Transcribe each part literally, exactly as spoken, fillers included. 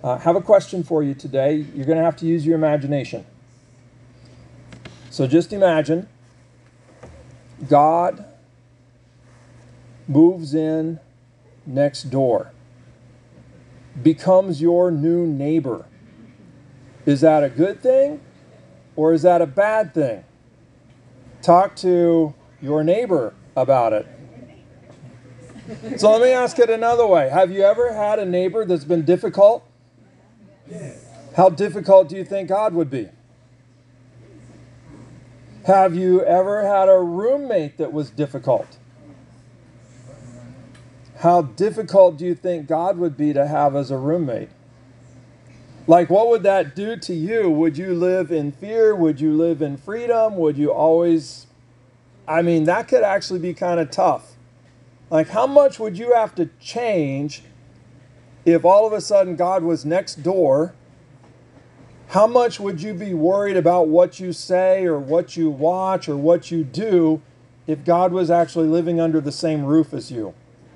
Uh, have a question for you today. You're going to have to use your imagination. So just imagine God moves in next door, becomes your new neighbor. Is that a good thing or is that a bad thing? Talk to your neighbor about it. So let me ask it another way. Have you ever had a neighbor that's been difficult? How difficult do you think God would be? Have you ever had a roommate that was difficult? How difficult do you think God would be to have as a roommate? Like, what would that do to you? Would you live in fear? Would you live in freedom? Would you always... I mean, that could actually be kind of tough. Like, how much would you have to change if all of a sudden God was next door? How much would you be worried about what you say or what you watch or what you do if God was actually living under the same roof as you?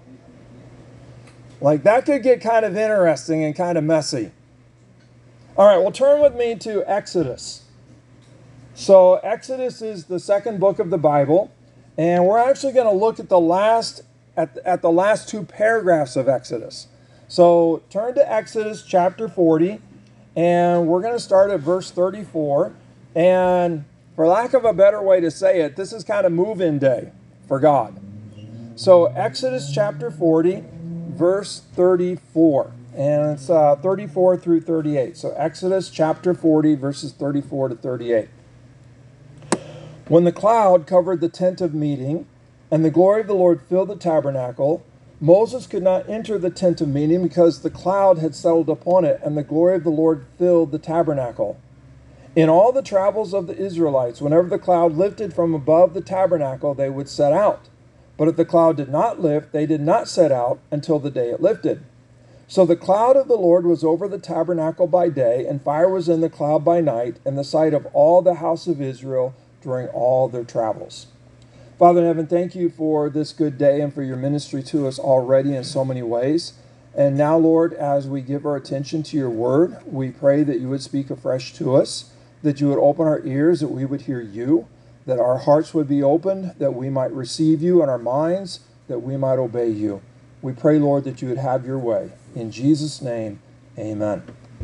Like, that could get kind of interesting and kind of messy. All right, well, turn with me to Exodus. So Exodus is the second book of the Bible, and we're actually going to look at the last at, at the last two paragraphs of Exodus. So turn to Exodus chapter forty, and we're going to start at verse thirty-four. And for lack of a better way to say it, this is kind of move-in day for God. So Exodus chapter forty, verse thirty-four. And it's uh, thirty-four through thirty-eight. So Exodus chapter forty, verses thirty-four to thirty-eight. When the cloud covered the tent of meeting, and the glory of the Lord filled the tabernacle, Moses could not enter the tent of meeting because the cloud had settled upon it, and the glory of the Lord filled the tabernacle. In all the travels of the Israelites, whenever the cloud lifted from above the tabernacle, they would set out. But if the cloud did not lift, they did not set out until the day it lifted. So the cloud of the Lord was over the tabernacle by day, and fire was in the cloud by night, in the sight of all the house of Israel during all their travels. Father in heaven, thank you for this good day and for your ministry to us already in so many ways. And now, Lord, as we give our attention to your word, we pray that you would speak afresh to us, that you would open our ears, that we would hear you, that our hearts would be opened, that we might receive you, and our minds, that we might obey you. We pray, Lord, that you would have your way. In Jesus' name, amen.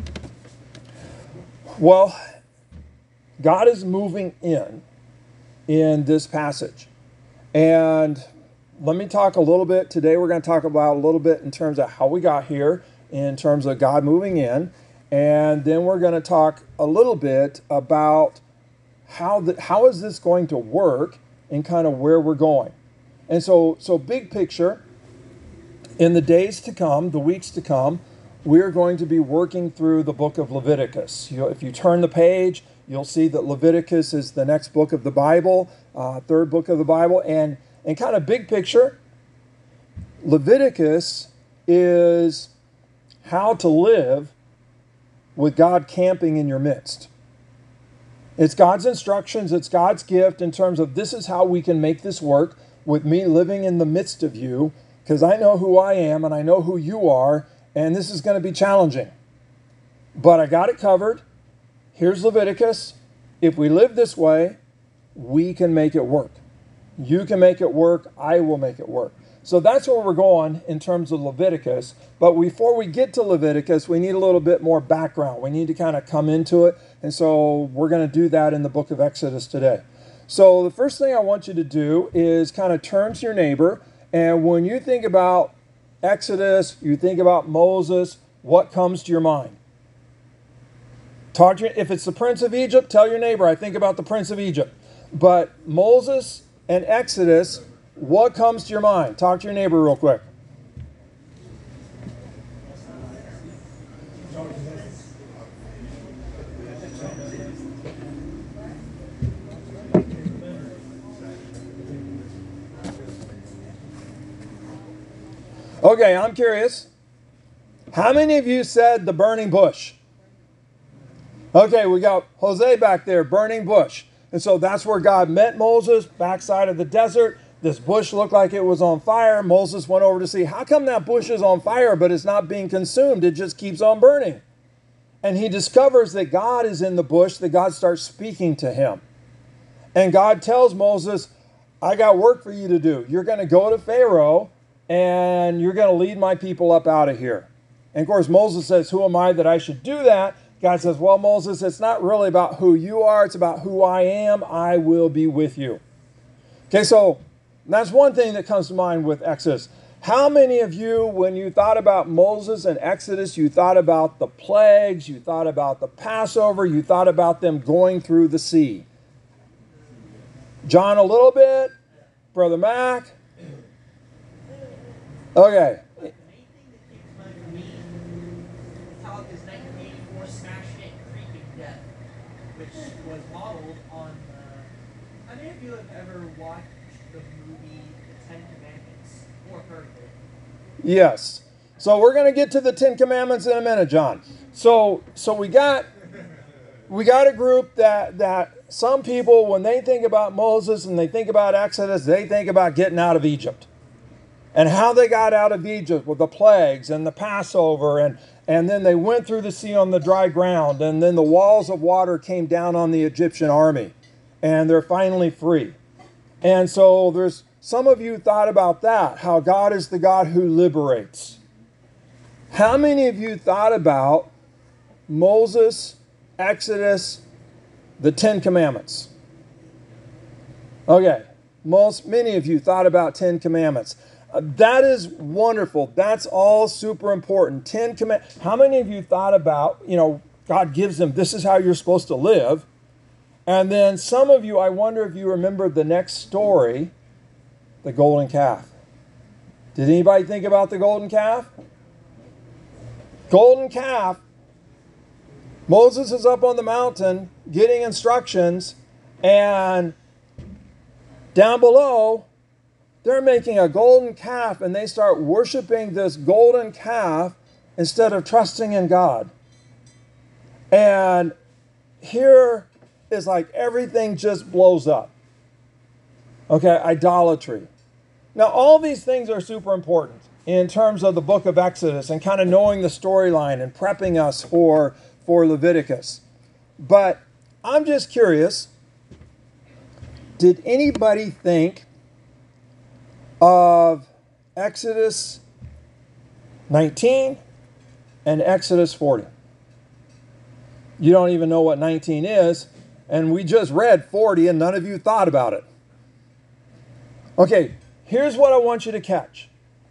Well, God is moving in in this passage. And let me talk a little bit. Today we're going to talk about a little bit in terms of how we got here, in terms of God moving in. And then we're going to talk a little bit about how the, how is this going to work and kind of where we're going. And so, so big picture, in the days to come, the weeks to come, we're going to be working through the book of Leviticus. You know, if you turn the page, you'll see that Leviticus is the next book of the Bible, uh, third book of the Bible. And, and kind of big picture, Leviticus is how to live with God camping in your midst. It's God's instructions, it's God's gift in terms of this is how we can make this work with me living in the midst of you, because I know who I am and I know who you are, and this is going to be challenging. But I got it covered. Here's Leviticus. If we live this way, we can make it work. You can make it work. I will make it work. So that's where we're going in terms of Leviticus. But before we get to Leviticus, we need a little bit more background. We need to kind of come into it. And so we're going to do that in the book of Exodus today. So the first thing I want you to do is kind of turn to your neighbor. And when you think about Exodus, you think about Moses, what comes to your mind? Talk to your, if it's the Prince of Egypt, tell your neighbor, I think about the Prince of Egypt. But Moses and Exodus, what comes to your mind? Talk to your neighbor real quick. Okay, I'm curious. How many of you said the burning bush? Okay, we got Jose back there, burning bush. And so that's where God met Moses, backside of the desert. This bush looked like it was on fire. Moses went over to see, how come that bush is on fire, but it's not being consumed? It just keeps on burning. and he discovers that God is in the bush, that God starts speaking to him. And God tells Moses, I got work for you to do. You're going to go to Pharaoh, and you're going to lead my people up out of here. And of course, Moses says, who am I that I should do that? God says, well, Moses, it's not really about who you are. It's about who I am. I will be with you. Okay, so that's one thing that comes to mind with Exodus. How many of you, when you thought about Moses and Exodus, you thought about the plagues, you thought about the Passover, you thought about them going through the sea? John a little bit? Brother Mac? Okay. Was modeled on, uh, how many of you have ever watched the movie The Ten Commandments or heard of it? Yes. So we're going to get to the Ten Commandments in a minute, John. So so we got we got a group that that some people, when they think about Moses and they think about Exodus, they think about getting out of Egypt. And how they got out of Egypt with the plagues and the Passover, and, and then they went through the sea on the dry ground, and then the walls of water came down on the Egyptian army, and they're finally free. And so there's some of you thought about that, how God is the God who liberates. How many of you thought about Moses, Exodus, the Ten Commandments? Okay, most many of you thought about Ten Commandments. Uh, that is wonderful. That's all super important. Ten Commandments. How many of you thought about, you know, God gives them, this is how you're supposed to live. And then some of you, I wonder if you remember the next story, the golden calf. Did anybody think about the golden calf? Golden calf. Moses is up on the mountain getting instructions, and down below, they're making a golden calf, and they start worshiping this golden calf instead of trusting in God. And here is like everything just blows up. Okay, idolatry. Now, all these things are super important in terms of the book of Exodus and kind of knowing the storyline and prepping us for, for Leviticus. But I'm just curious, did anybody think of Exodus nineteen and Exodus forty? You don't even know what nineteen is, and we just read forty and none of you thought about it. Okay, here's what I want you to catch.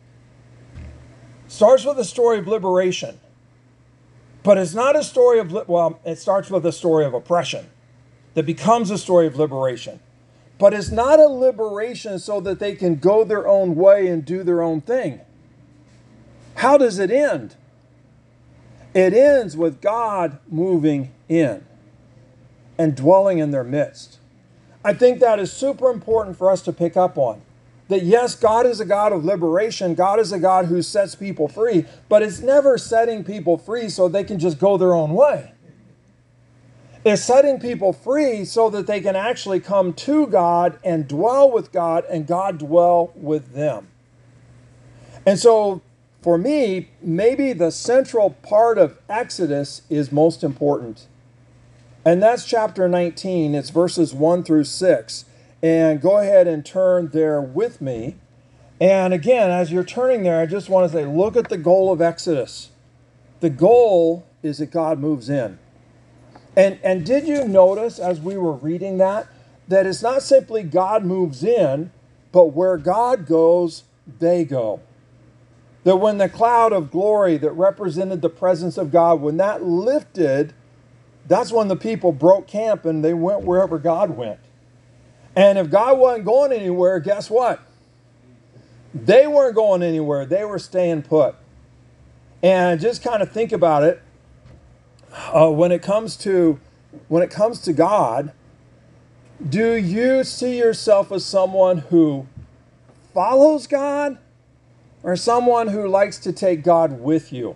Starts with a story of liberation, but it's not a story of, well, it starts with a story of oppression that becomes a story of liberation. But it's not a liberation so that they can go their own way and do their own thing. How does it end? It ends with God moving in and dwelling in their midst. I think that is super important for us to pick up on. That yes, God is a God of liberation. God is a God who sets people free, but it's never setting people free so they can just go their own way. It's setting people free so that they can actually come to God and dwell with God and God dwell with them. And so for me, maybe the central part of Exodus is most important. And that's chapter nineteen. It's verses one through six. And go ahead and turn there with me. And again, as you're turning there, I just want to say, look at the goal of Exodus. The goal is that God moves in. And, and did you notice as we were reading that, that it's not simply God moves in, but where God goes, they go. That when the cloud of glory that represented the presence of God, when that lifted, that's when the people broke camp and they went wherever God went. And if God wasn't going anywhere, guess what? They weren't going anywhere. They were staying put. And just kind of think about it. Uh, when it comes to when it comes to God, do you see yourself as someone who follows God or someone who likes to take God with you?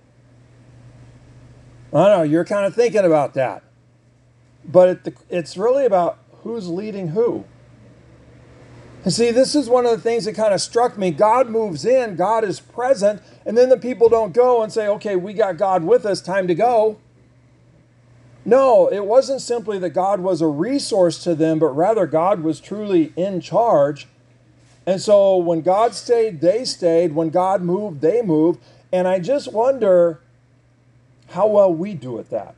I don't know, you're kind of thinking about that. But it, it's really about who's leading who. And see, this is one of the things that kind of struck me. God moves in, God is present, and then the people don't go and say, okay, we got God with us, time to go. No, it wasn't simply that God was a resource to them, but rather God was truly in charge. And so when God stayed, they stayed. When God moved, they moved. And I just wonder how well we do at that.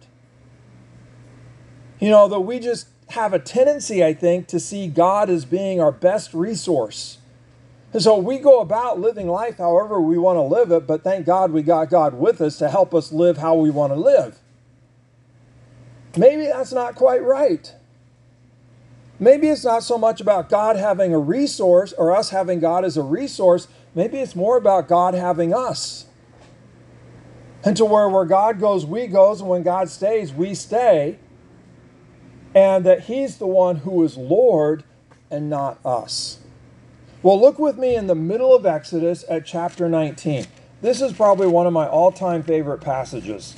You know, that we just have a tendency, I think, to see God as being our best resource. And so we go about living life however we want to live it, but thank God we got God with us to help us live how we want to live. Maybe that's not quite right. Maybe it's not so much about God having a resource or us having God as a resource. Maybe it's more about God having us. And to where, where God goes, we goes, and when God stays, we stay. And that He's the one who is Lord and not us. Well, look with me in the middle of Exodus at chapter nineteen. This is probably one of my all-time favorite passages.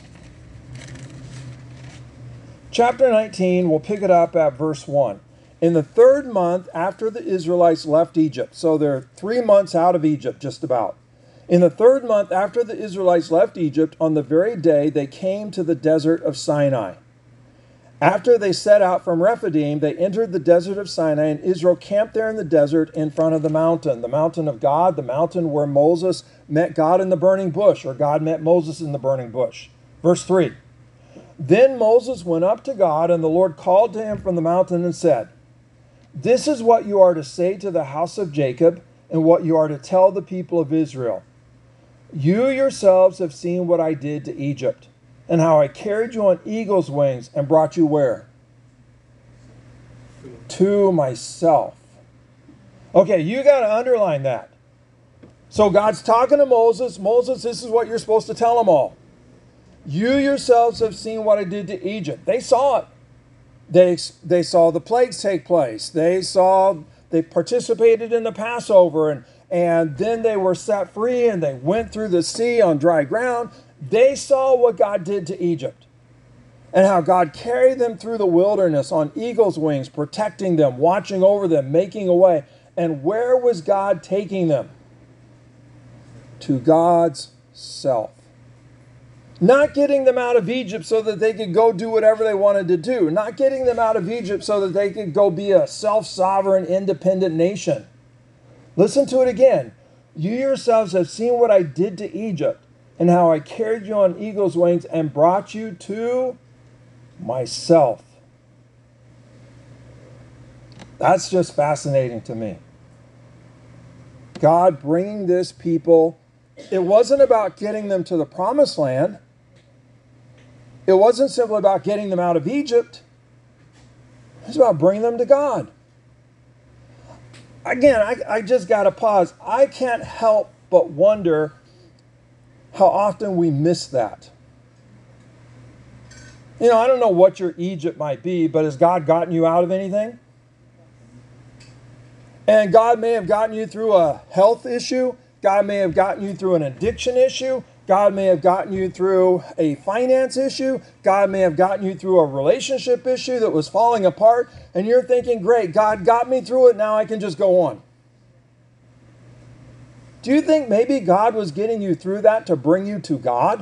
Chapter nineteen, we'll pick it up at verse one. In the third month after the Israelites left Egypt, so they're three months out of Egypt, just about. In the third month after the Israelites left Egypt, on the very day they came to the desert of Sinai. After they set out from Rephidim, they entered the desert of Sinai, and Israel camped there in the desert in front of the mountain, the mountain of God, the mountain where Moses met God in the burning bush, or God met Moses in the burning bush. Verse three. Then Moses went up to God, and the Lord called to him from the mountain and said, "This is what you are to say to the house of Jacob, and what you are to tell the people of Israel. You yourselves have seen what I did to Egypt, and how I carried you on eagle's wings and brought you where? To myself." Okay, you got to underline that. So God's talking to Moses. Moses, this is what you're supposed to tell them all. You yourselves have seen what I did to Egypt. They saw it. They, they saw the plagues take place. They saw, they participated in the Passover, and, and then they were set free, and they went through the sea on dry ground. They saw what God did to Egypt and how God carried them through the wilderness on eagle's wings, protecting them, watching over them, making a way. And where was God taking them? To God's self. Not getting them out of Egypt so that they could go do whatever they wanted to do. Not getting them out of Egypt so that they could go be a self-sovereign, independent nation. Listen to it again. You yourselves have seen what I did to Egypt, and how I carried you on eagle's wings and brought you to myself. That's just fascinating to me. God bringing this people, it wasn't about getting them to the promised land. It wasn't simply about getting them out of Egypt. It's about bringing them to God. Again, I, I just got to pause. I can't help but wonder how often we miss that. You know, I don't know what your Egypt might be, but has God gotten you out of anything? And God may have gotten you through a health issue. God may have gotten you through an addiction issue. God may have gotten you through a finance issue. God may have gotten you through a relationship issue that was falling apart. And you're thinking, great, God got me through it. Now I can just go on. Do you think maybe God was getting you through that to bring you to God?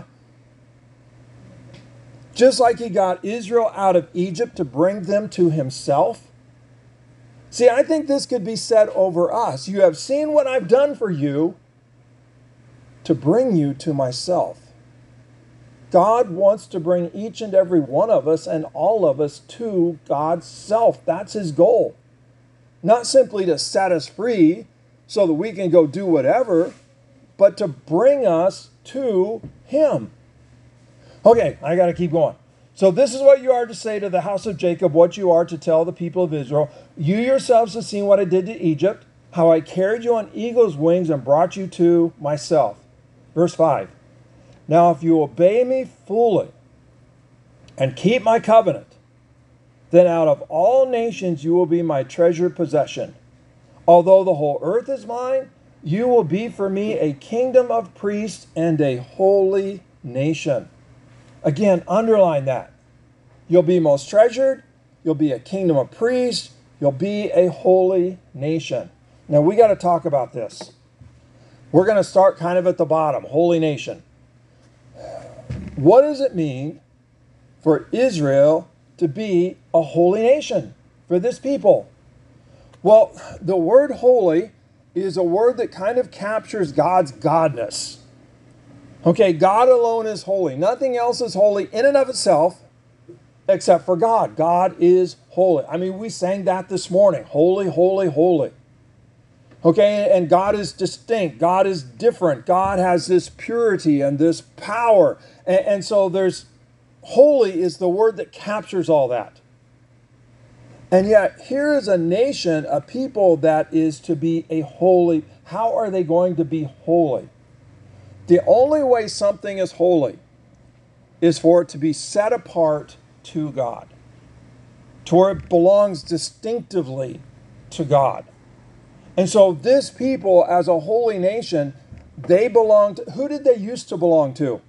Just like He got Israel out of Egypt to bring them to Himself? See, I think this could be said over us. You have seen what I've done for you to bring you to myself. God wants to bring each and every one of us and all of us to God's self. That's His goal. Not simply to set us free so that we can go do whatever, but to bring us to Him. Okay, I got to keep going. So this is what you are to say to the house of Jacob, what you are to tell the people of Israel. You yourselves have seen what I did to Egypt, how I carried you on eagle's wings and brought you to myself. Verse five. Now if you obey me fully and keep my covenant, then out of all nations you will be my treasured possession. Although the whole earth is mine, you will be for me a kingdom of priests and a holy nation. Again, underline that. You'll be most treasured. You'll be a kingdom of priests. You'll be a holy nation. Now, we got to talk about this. We're going to start kind of at the bottom, holy nation. What does it mean for Israel to be a holy nation, for this people? Well, the word holy is a word that kind of captures God's godness. Okay, God alone is holy. Nothing else is holy in and of itself except for God. God is holy. I mean, we sang that this morning. Holy, holy, holy. Okay, and God is distinct. God is different. God has this purity and this power. And, and so there's, holy is the word that captures all that. And yet, here is a nation, a people that is to be a holy. How are they going to be holy? The only way something is holy is for it to be set apart to God, to where it belongs distinctively to God. And so this people, as a holy nation, they belong to, who did they used to belong to?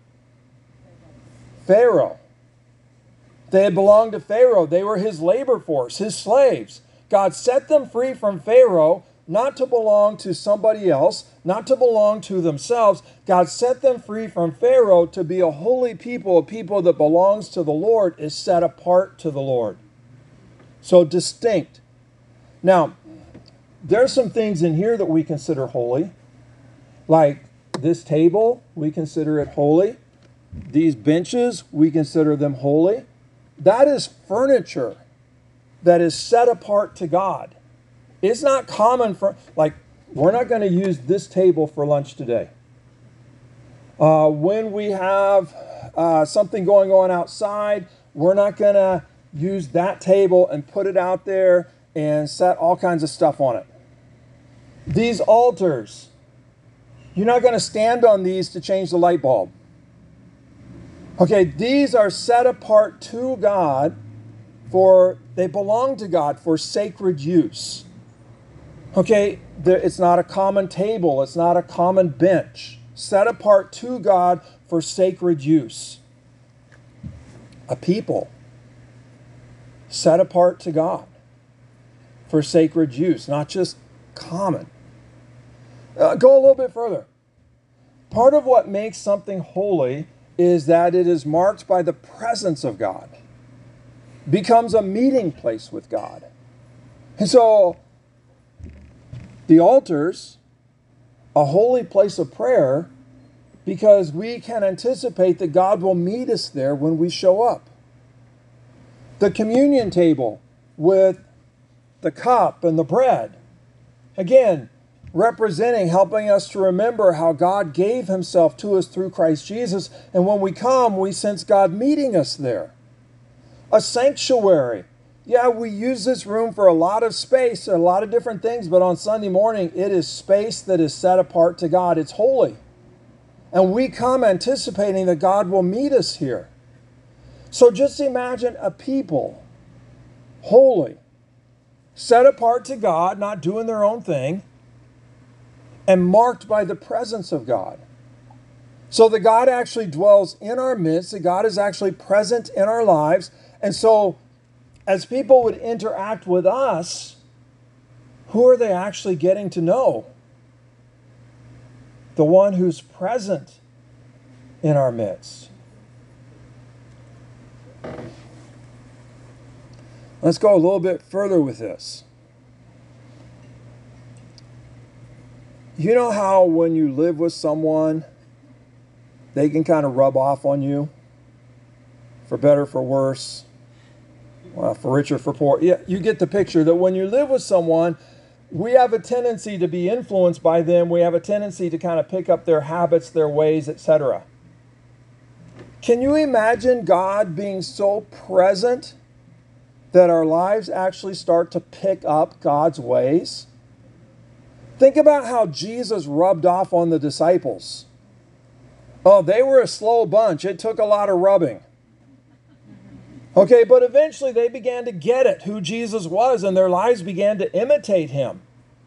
Pharaoh. They had belonged to Pharaoh. They were his labor force, his slaves. God set them free from Pharaoh, not to belong to somebody else, not to belong to themselves. God set them free from Pharaoh to be a holy people, a people that belongs to the Lord, is set apart to the Lord. So distinct. Now, there's some things in here that we consider holy. Like this table, we consider it holy. These benches, we consider them holy. That is furniture that is set apart to God. It's not common for, like, we're not going to use this table for lunch today. Uh, when we have uh, something going on outside, we're not going to use that table and put it out there and set all kinds of stuff on it. These altars, you're not going to stand on these to change the light bulb. Okay, these are set apart to God for, they belong to God for sacred use. Okay, it's not a common table. It's not a common bench. Set apart to God for sacred use. A people set apart to God for sacred use, not just common. Uh, go a little bit further. Part of what makes something holy is that it is marked by the presence of God, becomes a meeting place with God. And so the altars, a holy place of prayer, because we can anticipate that God will meet us there when we show up. The communion table with the cup and the bread, again, representing, helping us to remember how God gave himself to us through Christ Jesus. And when we come, we sense God meeting us there. A sanctuary. Yeah, we use this room for a lot of space, a lot of different things, but on Sunday morning, it is space that is set apart to God. It's holy. And we come anticipating that God will meet us here. So just imagine a people, holy, set apart to God, not doing their own thing, and marked by the presence of God. So that God actually dwells in our midst, that God is actually present in our lives. And so as people would interact with us, who are they actually getting to know? The one who's present in our midst. Let's go a little bit further with this. You know how when you live with someone, they can kind of rub off on you, for better, for worse, well, for richer, for poor. Yeah, you get the picture that when you live with someone, we have a tendency to be influenced by them. We have a tendency to kind of pick up their habits, their ways, et cetera. Can you imagine God being so present that our lives actually start to pick up God's ways? Think about how Jesus rubbed off on the disciples. Oh, they were a slow bunch. It took a lot of rubbing. Okay, but eventually they began to get it, who Jesus was, and their lives began to imitate him.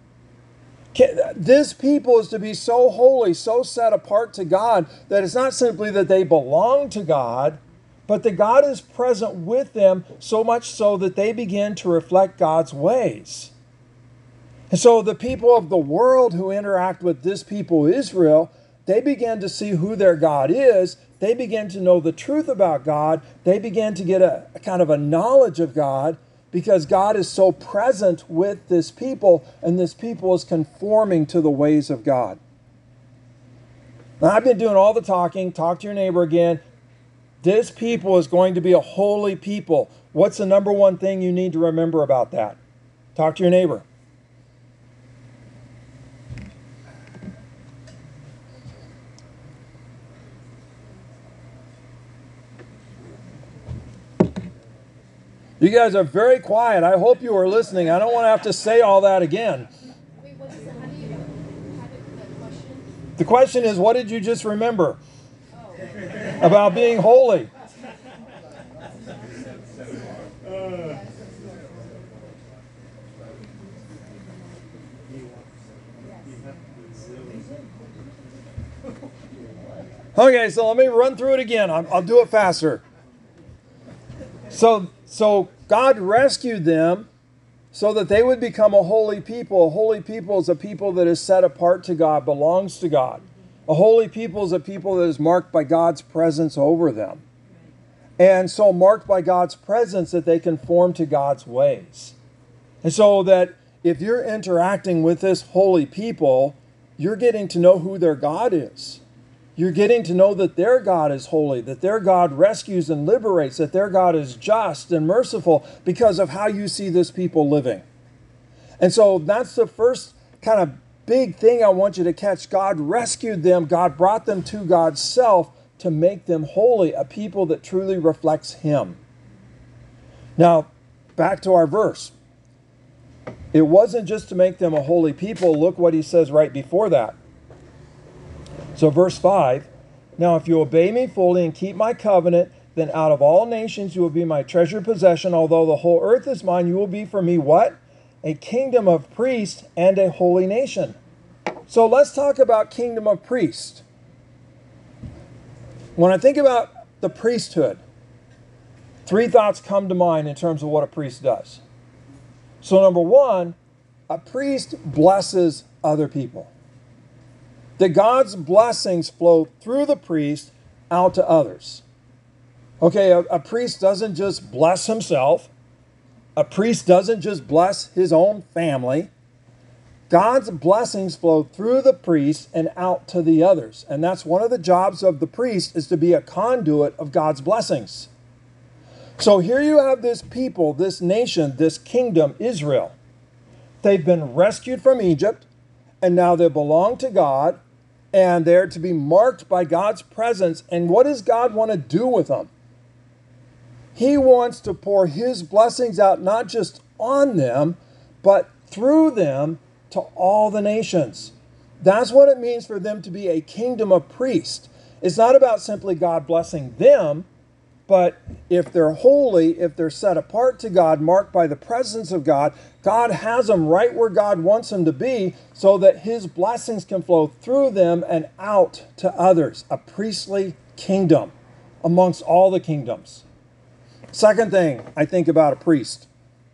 This people is to be so holy, so set apart to God, that it's not simply that they belong to God, but that God is present with them, so much so that they begin to reflect God's ways. And so the people of the world who interact with this people, Israel, they began to see who their God is they began to know the truth about God. They began to get a, a kind of a knowledge of God because God is so present with this people, and this people is conforming to the ways of God. Now, I've been doing all the talking. Talk to your neighbor again. This people is going to be a holy people. What's the number one thing you need to remember about that? Talk to your neighbor. You guys are very quiet. I hope you are listening. I don't want to have to say all that again. Wait, what is it? How do you have it, the question? The question is, what did you just remember Oh. about being holy? Okay, so let me run through it again. I'll, I'll do it faster. So, so God rescued them so that they would become a holy people. A holy people is a people that is set apart to God, belongs to God. A holy people is a people that is marked by God's presence over them. And so marked by God's presence that they conform to God's ways. And so that if you're interacting with this holy people, you're getting to know who their God is. You're getting to know that their God is holy, that their God rescues and liberates, that their God is just and merciful because of how you see this people living. And so that's the first kind of big thing I want you to catch. God rescued them. God brought them to God's self to make them holy, a people that truly reflects Him. Now, back to our verse. It wasn't just to make them a holy people. Look what he says right before that. So verse five, now if you obey me fully and keep my covenant, then out of all nations you will be my treasured possession. Although the whole earth is mine, you will be for me what? A kingdom of priests and a holy nation. So let's talk about kingdom of priests. When I think about the priesthood, three thoughts come to mind in terms of what a priest does. So number one, a priest blesses other people. That God's blessings flow through the priest out to others. Okay, a, a priest doesn't just bless himself. A priest doesn't just bless his own family. God's blessings flow through the priest and out to the others. And that's one of the jobs of the priest, is to be a conduit of God's blessings. So here you have this people, this nation, this kingdom, Israel. They've been rescued from Egypt, and now they belong to God, and they're to be marked by God's presence. And what does God want to do with them? He wants to pour His blessings out, not just on them, but through them to all the nations. That's what it means for them to be a kingdom of priests. It's not about simply God blessing them, but if they're holy, if they're set apart to God, marked by the presence of God, God has them right where God wants them to be so that His blessings can flow through them and out to others. A priestly kingdom amongst all the kingdoms. Second thing I think about a priest.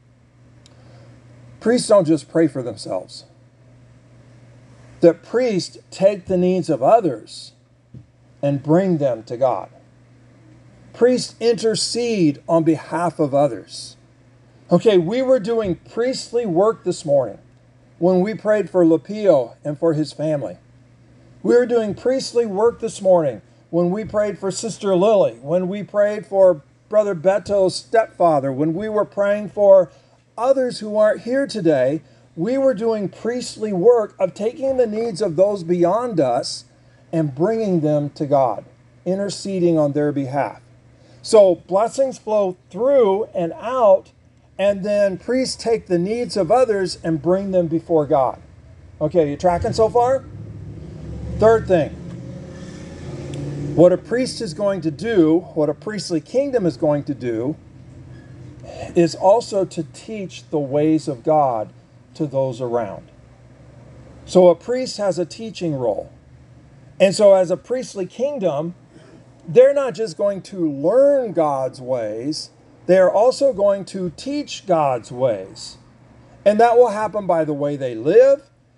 Priests don't just pray for themselves. The priests take the needs of others and bring them to God. Priests intercede on behalf of others. Okay, we were doing priestly work this morning when we prayed for Lapio and for his family. We were doing priestly work this morning when we prayed for Sister Lily, when we prayed for Brother Beto's stepfather, when we were praying for others who aren't here today. We were doing priestly work of taking the needs of those beyond us and bringing them to God, interceding on their behalf. So blessings flow through and out, and then priests take the needs of others and bring them before God. Okay, you tracking so far? Third thing, what a priest is going to do, what a priestly kingdom is going to do, is also to teach the ways of God to those around. So a priest has a teaching role. And so as a priestly kingdom, they're not just going to learn God's ways, they're also going to teach God's ways. And that will happen by the way they live.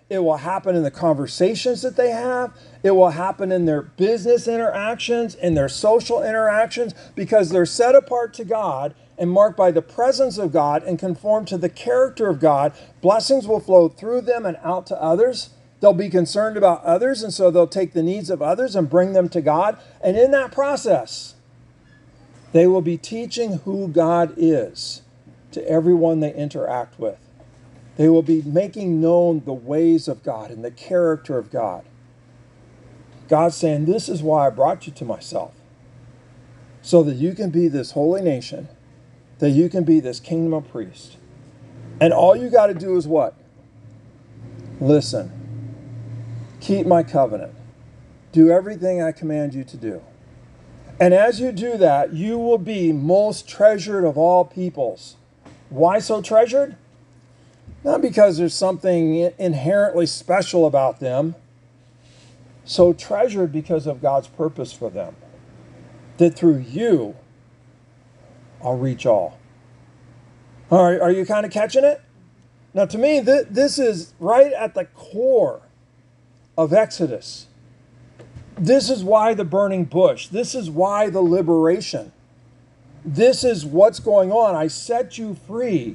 It will happen in the conversations that they have. It will happen in their business interactions, in their social interactions, because they're set apart to God and marked by the presence of God and conformed to the character of God. Blessings will flow through them and out to others. They'll be concerned about others, and so they'll take the needs of others and bring them to God. And in that process, they will be teaching who God is to everyone they interact with. They will be making known the ways of God and the character of God. God's saying, this is why I brought you to myself, so that you can be this holy nation, that you can be this kingdom of priests. And all you got to do is what? Listen. Keep my covenant. Do everything I command you to do. And as you do that, you will be most treasured of all peoples. Why so treasured? Not because there's something inherently special about them. So treasured because of God's purpose for them. That through you, I'll reach all. All right, are you kind of catching it? Now to me, th- this is right at the core of Exodus. This is why the burning bush. This is why the liberation. This is what's going on. I set you free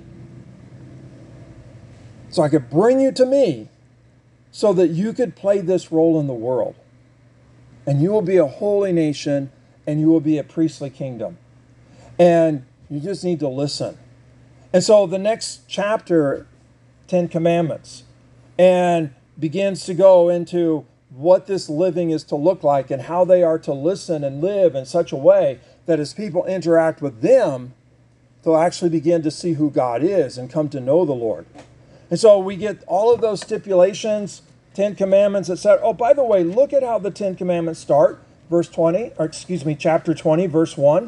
so I could bring you to me so that you could play this role in the world. And you will be a holy nation and you will be a priestly kingdom. And you just need to listen. And so the next chapter, Ten Commandments, and begins to go into what this living is to look like and how they are to listen and live in such a way that as people interact with them, they'll actually begin to see who God is and come to know the Lord. And so we get all of those stipulations, Ten Commandments, et cetera. Oh, by the way, look at how the Ten Commandments start. Verse twenty, or excuse me, chapter twenty, verse one.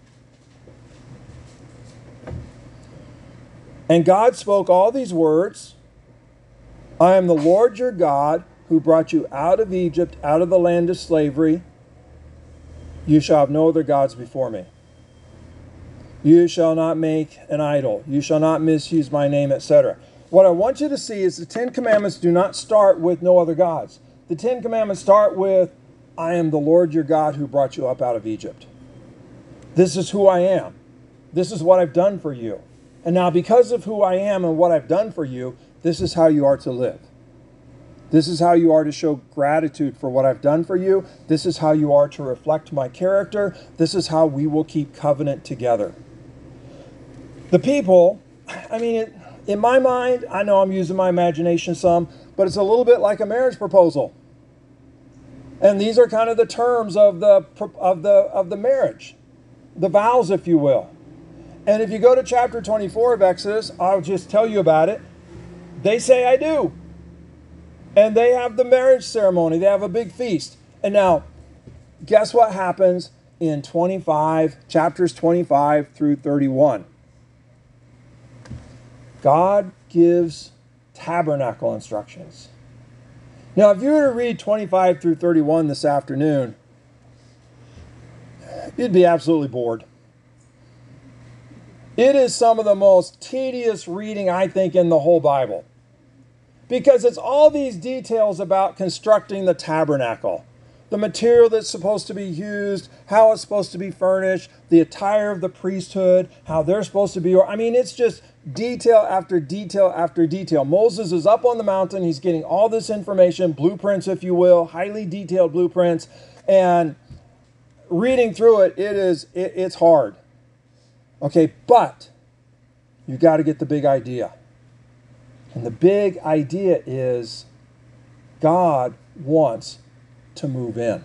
And God spoke all these words. I am the Lord your God who brought you out of Egypt, out of the land of slavery. You shall have no other gods before me. You shall not make an idol. You shall not misuse my name, et cetera. What I want you to see is the Ten Commandments do not start with no other gods. The Ten Commandments start with, I am the Lord your God who brought you up out of Egypt. This is who I am. This is what I've done for you. And now because of who I am and what I've done for you, this is how you are to live. This is how you are to show gratitude for what I've done for you. This is how you are to reflect my character. This is how we will keep covenant together. The people, I mean, it, in my mind, I know I'm using my imagination some, but it's a little bit like a marriage proposal. And these are kind of the terms of the of the of the marriage, the vows, if you will. And if you go to chapter twenty-four of Exodus, I'll just tell you about it. They say, I do. And they have the marriage ceremony. They have a big feast. And now, guess what happens in twenty-five, chapters twenty-five through thirty-one? God gives tabernacle instructions. Now, if you were to read twenty-five through thirty-one this afternoon, you'd be absolutely bored. It is some of the most tedious reading, I think, in the whole Bible. Because it's all these details about constructing the tabernacle. The material that's supposed to be used, how it's supposed to be furnished, the attire of the priesthood, how they're supposed to be. I mean, it's just detail after detail after detail. Moses is up on the mountain. He's getting all this information, blueprints, if you will, highly detailed blueprints. And reading through it, it is it, it's hard. Okay, but you got to get the big idea. And the big idea is God wants to move in.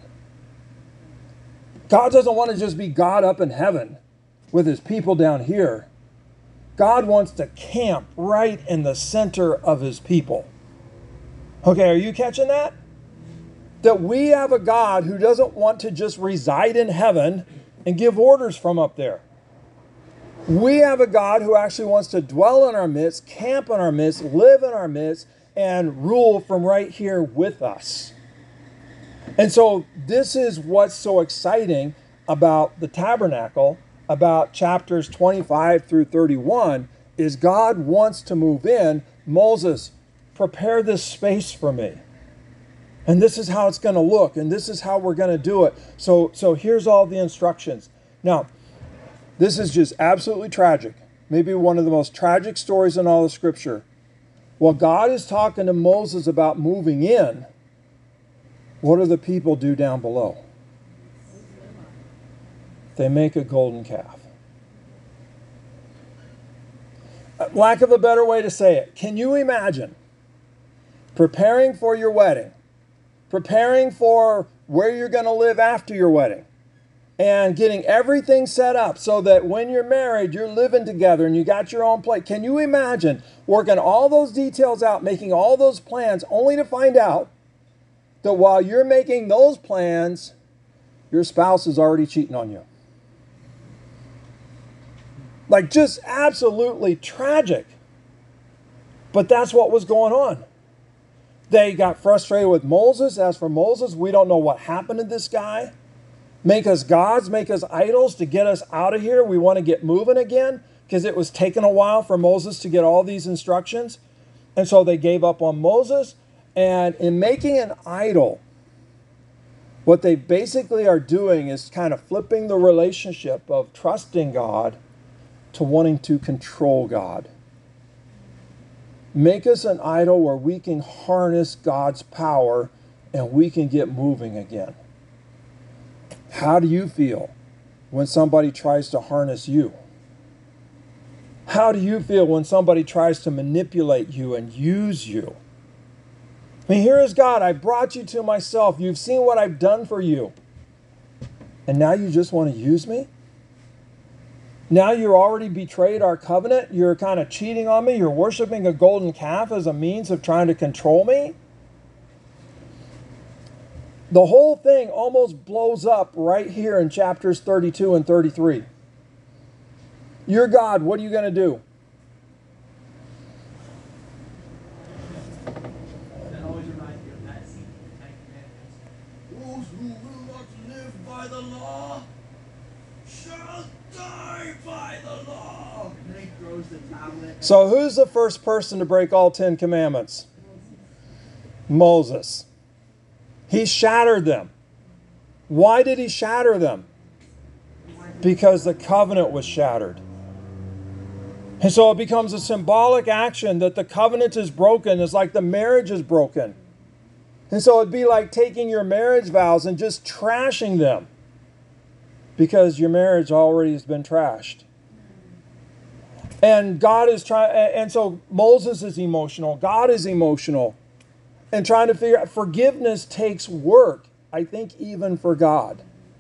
God doesn't want to just be God up in heaven with his people down here. God wants to camp right in the center of his people. Okay, are you catching that? That we have a God who doesn't want to just reside in heaven and give orders from up there. We have a God who actually wants to dwell in our midst, camp in our midst, live in our midst, and rule from right here with us. And so this is what's so exciting about the tabernacle, about chapters twenty-five through thirty-one, is God wants to move in. Moses, prepare this space for me. And this is how it's going to look. And this is how we're going to do it. So, so here's all the instructions. Now, this is just absolutely tragic. Maybe one of the most tragic stories in all of Scripture. While God is talking to Moses about moving in, what do the people do down below? They make a golden calf. Lack of a better way to say it, can you imagine preparing for your wedding, preparing for where you're going to live after your wedding, and getting everything set up so that when you're married, you're living together and you got your own place? Can you imagine working all those details out, making all those plans, only to find out that while you're making those plans, your spouse is already cheating on you? Like, just absolutely tragic. But that's what was going on. They got frustrated with Moses. As for Moses, we don't know what happened to this guy. Make us gods, make us idols to get us out of here. We want to get moving again, because it was taking a while for Moses to get all these instructions. And so they gave up on Moses. And in making an idol, what they basically are doing is kind of flipping the relationship of trusting God to wanting to control God. Make us an idol where we can harness God's power and we can get moving again. How do you feel when somebody tries to harness you? How do you feel when somebody tries to manipulate you and use you? I mean, here is God. I brought you to myself. You've seen what I've done for you. And now you just want to use me? Now you're already betrayed our covenant. You're kind of cheating on me. You're worshiping a golden calf as a means of trying to control me. The whole thing almost blows up right here in chapters thirty-two and thirty-three. You're God. What are you going to do? That always reminds me of that scene in the Ten Commandments. Those who will not live by the law shall die by the law. And then he throws the tablet. So who's the first person to break all Ten Commandments? Moses. He shattered them. Why did he shatter them? Because the covenant was shattered. And so it becomes a symbolic action that the covenant is broken. It's like the marriage is broken. And so it'd be like taking your marriage vows and just trashing them, because your marriage already has been trashed. And God is trying, and so Moses is emotional. God is emotional. And trying to figure out, forgiveness takes work, I think, even for God.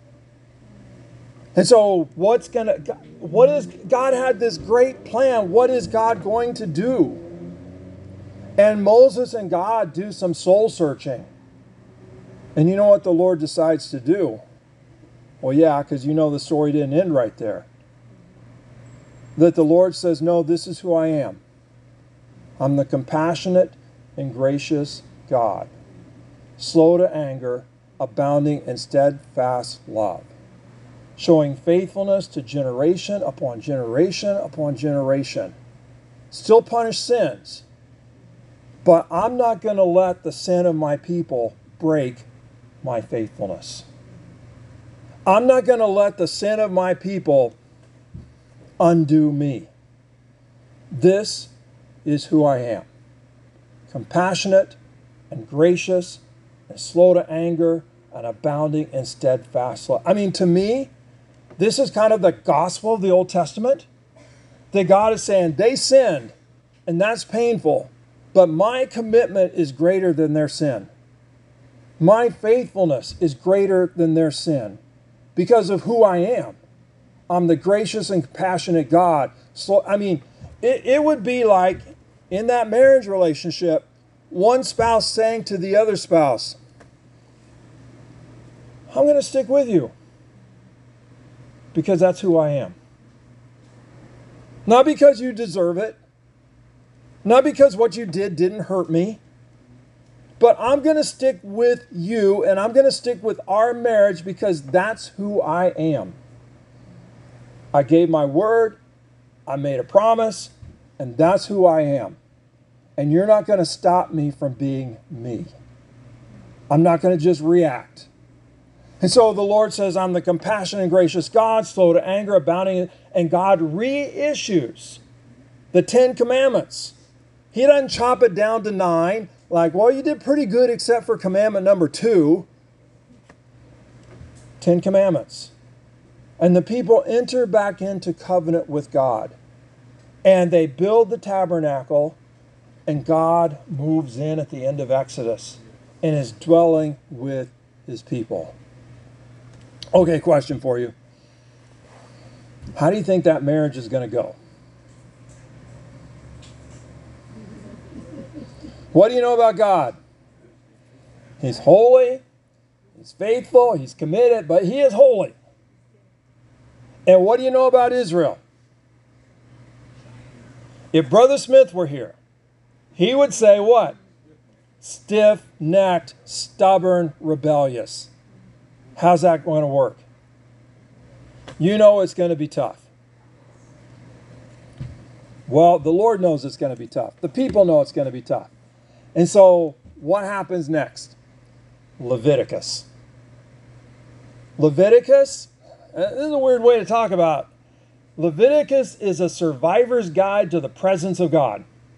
And so what's going to, what is, God had this great plan. What is God going to do? And Moses and God do some soul searching. And you know what the Lord decides to do? Well, yeah, because you know the story didn't end right there. That the Lord says, no, this is who I am. I'm the compassionate and gracious God, slow to anger, abounding in steadfast love, showing faithfulness to generation upon generation upon generation. Still punish sins, but I'm not going to let the sin of my people break my faithfulness. I'm not going to let the sin of my people undo me. This is who I am. Compassionate and gracious and slow to anger and abounding in steadfast love. I mean, to me, this is kind of the gospel of the Old Testament. That God is saying, they sinned, and that's painful, but my commitment is greater than their sin. My faithfulness is greater than their sin because of who I am. I'm the gracious and compassionate God. So, I mean, it, it would be like in that marriage relationship, one spouse saying to the other spouse, I'm going to stick with you because that's who I am. Not because you deserve it. Not because what you did didn't hurt me. But I'm going to stick with you, and I'm going to stick with our marriage because that's who I am. I gave my word, I made a promise, and that's who I am. And you're not going to stop me from being me. I'm not going to just react. And so the Lord says, I'm the compassionate and gracious God, slow to anger, abounding, and God reissues the Ten Commandments. He doesn't chop it down to nine, like, well, you did pretty good except for commandment number two. Ten Commandments. And the people enter back into covenant with God. And they build the tabernacle, and God moves in at the end of Exodus and is dwelling with his people. Okay, question for you. How do you think that marriage is going to go? What do you know about God? He's holy, he's faithful, he's committed, but he is holy. And what do you know about Israel? If Brother Smith were here, he would say what? Stiff-necked, stubborn, rebellious. How's that going to work? You know it's going to be tough. Well, the Lord knows it's going to be tough. The people know it's going to be tough. And so, what happens next? Leviticus. Leviticus, this is a weird way to talk about. Leviticus is a survivor's guide to the presence of God.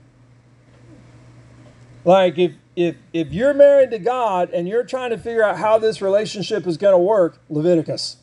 Like, if, if, if you're married to God and you're trying to figure out how this relationship is going to work, Leviticus.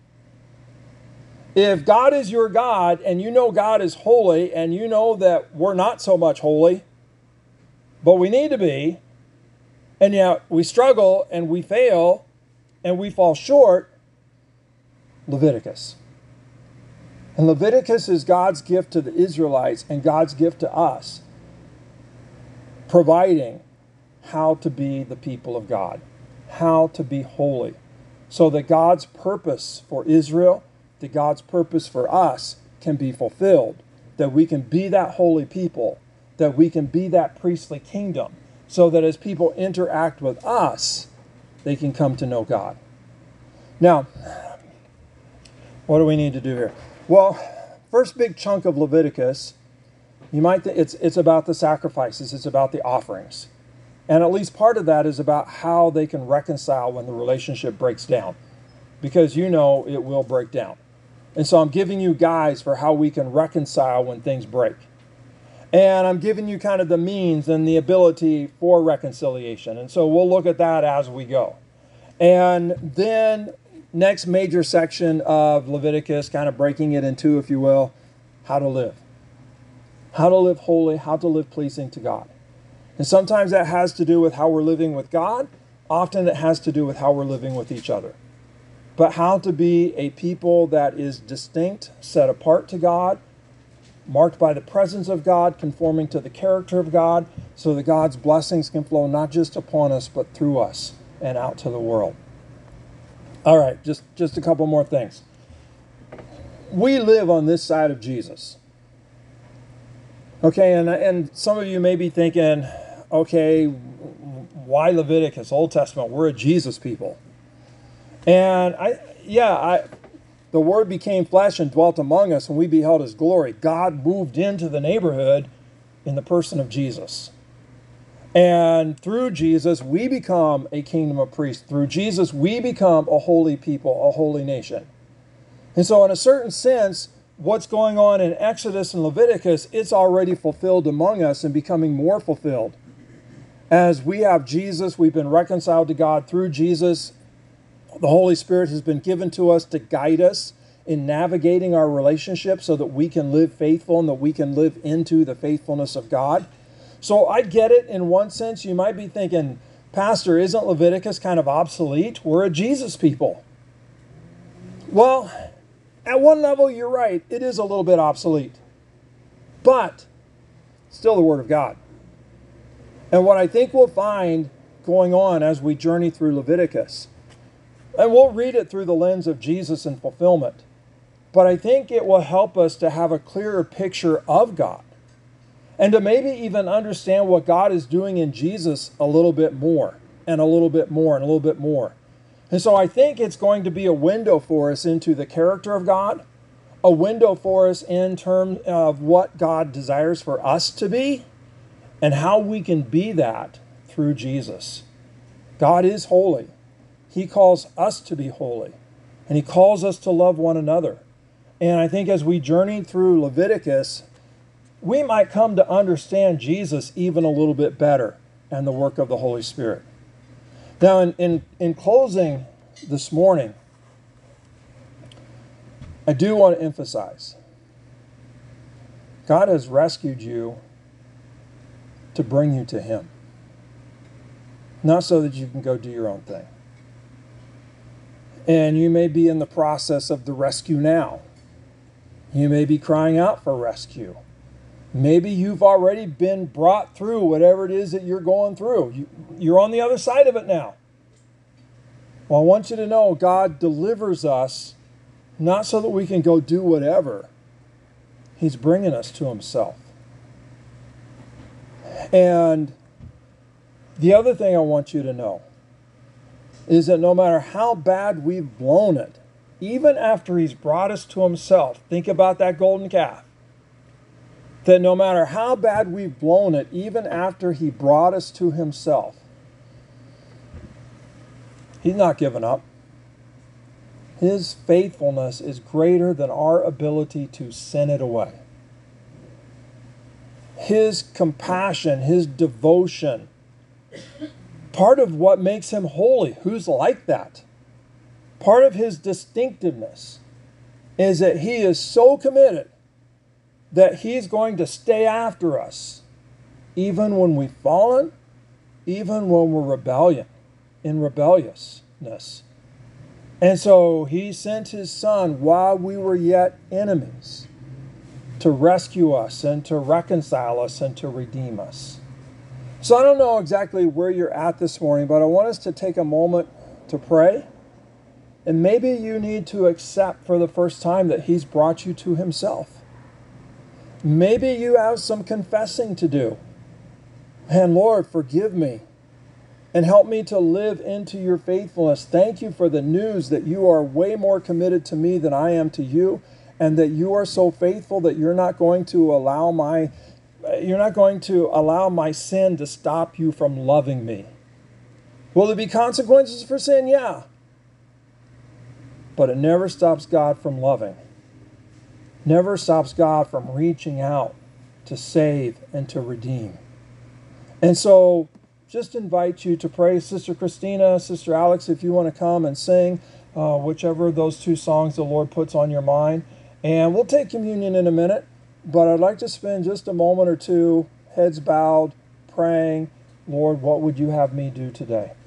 If God is your God and you know God is holy and you know that we're not so much holy, but we need to be, and yet we struggle and we fail and we fall short, Leviticus. And Leviticus is God's gift to the Israelites and God's gift to us, providing how to be the people of God, how to be holy, so that God's purpose for Israel, that God's purpose for us can be fulfilled, that we can be that holy people, that we can be that priestly kingdom, so that as people interact with us, they can come to know God. Now, what do we need to do here? Well, first big chunk of Leviticus, you might think it's it's about the sacrifices, it's about the offerings. And at least part of that is about how they can reconcile when the relationship breaks down. Because you know it will break down. And so I'm giving you guides for how we can reconcile when things break. And I'm giving you kind of the means and the ability for reconciliation. And so we'll look at that as we go. And then next major section of Leviticus, kind of breaking it in two, if you will, how to live. How to live holy, how to live pleasing to God. And sometimes that has to do with how we're living with God. Often it has to do with how we're living with each other. But how to be a people that is distinct, set apart to God, marked by the presence of God, conforming to the character of God, so that God's blessings can flow not just upon us, but through us and out to the world. All right, just, just a couple more things. We live on this side of Jesus. Okay, and, and some of you may be thinking, okay, why Leviticus, Old Testament? We're a Jesus people. And I, yeah, I, the Word became flesh and dwelt among us, and we beheld His glory. God moved into the neighborhood in the person of Jesus. And through Jesus, we become a kingdom of priests. Through Jesus, we become a holy people, a holy nation. And so in a certain sense, what's going on in Exodus and Leviticus, it's already fulfilled among us and becoming more fulfilled. As we have Jesus, we've been reconciled to God through Jesus. The Holy Spirit has been given to us to guide us in navigating our relationship so that we can live faithful and that we can live into the faithfulness of God. So I get it in one sense. You might be thinking, Pastor, isn't Leviticus kind of obsolete? We're a Jesus people. Well, at one level, you're right. It is a little bit obsolete. But still the Word of God. And what I think we'll find going on as we journey through Leviticus, and we'll read it through the lens of Jesus and fulfillment, but I think it will help us to have a clearer picture of God and to maybe even understand what God is doing in Jesus a little bit more and a little bit more and a little bit more. And so I think it's going to be a window for us into the character of God, a window for us in terms of what God desires for us to be, and how we can be that through Jesus. God is holy. He calls us to be holy, and he calls us to love one another. And I think as we journey through Leviticus, we might come to understand Jesus even a little bit better and the work of the Holy Spirit. Now, in, in, in closing this morning, I do want to emphasize, God has rescued you to bring you to him, not so that you can go do your own thing. And you may be in the process of the rescue now. You may be crying out for rescue. Maybe you've already been brought through whatever it is that you're going through. You, you're on the other side of it now. Well, I want you to know God delivers us not so that we can go do whatever. He's bringing us to himself. And the other thing I want you to know is that no matter how bad we've blown it, even after he's brought us to himself, think about that golden calf, that no matter how bad we've blown it, even after he brought us to himself, he's not given up. His faithfulness is greater than our ability to sin it away. His compassion, his devotion, part of what makes him holy, who's like that? Part of his distinctiveness is that he is so committed that he's going to stay after us, even when we've fallen, even when we're rebellion, in rebelliousness. And so he sent his son while we were yet enemies to rescue us and to reconcile us and to redeem us. So I don't know exactly where you're at this morning, but I want us to take a moment to pray. And maybe you need to accept for the first time that he's brought you to himself. Maybe you have some confessing to do. And Lord, forgive me and help me to live into your faithfulness. Thank you for the news that you are way more committed to me than I am to you, and that you are so faithful that you're not going to allow my you're not going to allow my sin to stop you from loving me. Will there be consequences for sin? Yeah. But it never stops God from loving. Never stops God from reaching out to save and to redeem. And so just invite you to pray. Sister Christina, Sister Alex, if you want to come and sing uh, whichever of those two songs the Lord puts on your mind. And we'll take communion in a minute, but I'd like to spend just a moment or two, heads bowed, praying, Lord, what would you have me do today?